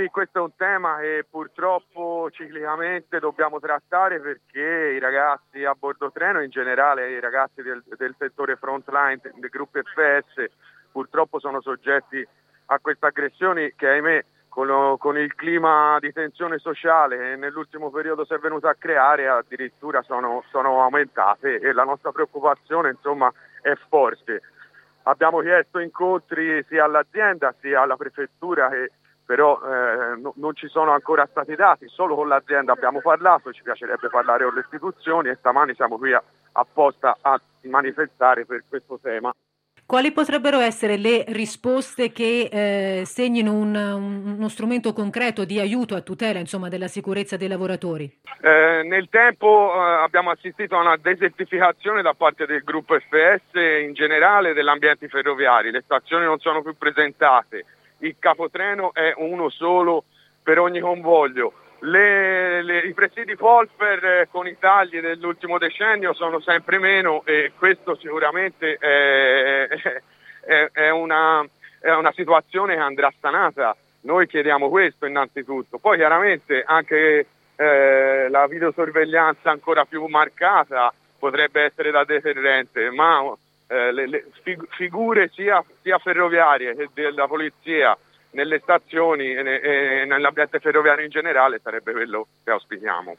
Sì, questo è un tema che purtroppo ciclicamente dobbiamo trattare, perché i ragazzi a bordo treno, in generale i ragazzi del settore frontline dei gruppi FS, purtroppo sono soggetti a queste aggressioni che, ahimè, con il clima di tensione sociale che nell'ultimo periodo si è venuto a creare, addirittura sono aumentate, e la nostra preoccupazione, insomma, è forte. Abbiamo chiesto incontri sia all'azienda sia alla prefettura, che però non ci sono ancora stati dati. Solo con l'azienda abbiamo parlato, ci piacerebbe parlare con le istituzioni, e stamani siamo qui apposta a manifestare per questo tema. Quali potrebbero essere le risposte che segnino uno strumento concreto di aiuto a tutela, insomma, della sicurezza dei lavoratori? Nel tempo abbiamo assistito a una desertificazione da parte del gruppo FS in generale dell'ambiente ferroviari. Le stazioni non sono più presentate, il capotreno è uno solo per ogni convoglio. I presidi Polfer con i tagli dell'ultimo decennio sono sempre meno, e questo sicuramente è una situazione che andrà sanata. Noi chiediamo questo innanzitutto, poi chiaramente anche la videosorveglianza ancora più marcata potrebbe essere da deterrente, ma le figure sia ferroviarie che della polizia nelle stazioni e nell'ambiente ferroviario in generale sarebbe quello che auspichiamo.